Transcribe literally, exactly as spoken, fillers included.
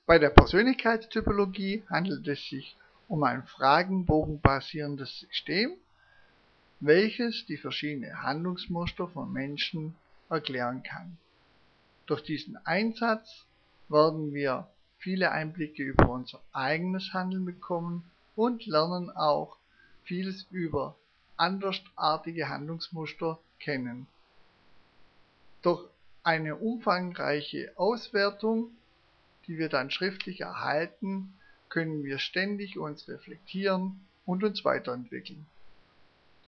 Bei der Persönlichkeitstypologie handelt es sich um ein fragenbogenbasierendes System, welches die verschiedenen Handlungsmuster von Menschen erklären kann. Durch diesen Einsatz werden wir viele Einblicke über unser eigenes Handeln bekommen und lernen auch vieles über andersartige Handlungsmuster kennen. Durch eine umfangreiche Auswertung, die wir dann schriftlich erhalten, können wir ständig uns reflektieren und uns weiterentwickeln.